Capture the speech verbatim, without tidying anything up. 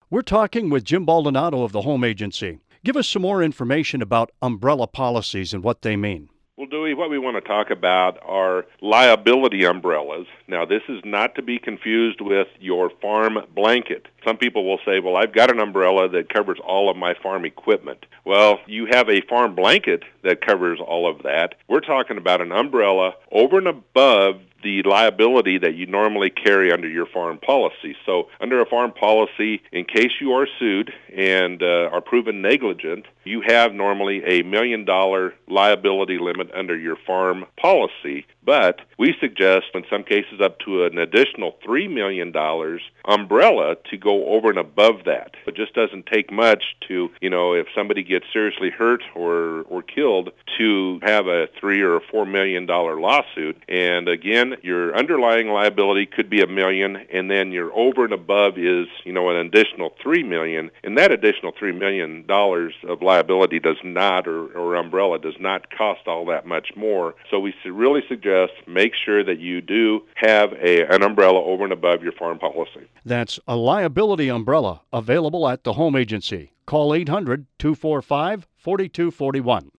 We're talking with Jim Baldonado of the Home Agency. Give us some more information about umbrella policies and what they mean. Well, Dewey, what we want to talk about are liability umbrellas. Now, this is not to be confused with your farm blanket. Some people will say, well, I've got an umbrella that covers all of my farm equipment. Well, you have a farm blanket that covers all of that. We're talking about an umbrella over and above the liability that you normally carry under your farm policy. So under a farm policy, in case you are sued and uh, are proven negligent, you have normally a million dollar liability limit under your farm policy. But we suggest, in some cases, up to an additional three million dollars umbrella to go over and above that. It just doesn't take much to, you know, if somebody gets seriously hurt or, or killed, to have a three or a four million dollar lawsuit. And again, your underlying liability could be a million, and then your over and above is, you know, an additional three million. And that additional three million dollars of liability does not, or, or umbrella does not cost all that much more. So we really suggest make sure that you do have a, an umbrella over and above your farm policy. That's a liability umbrella available at the Home Agency. Call eight hundred, two four five, four two four one.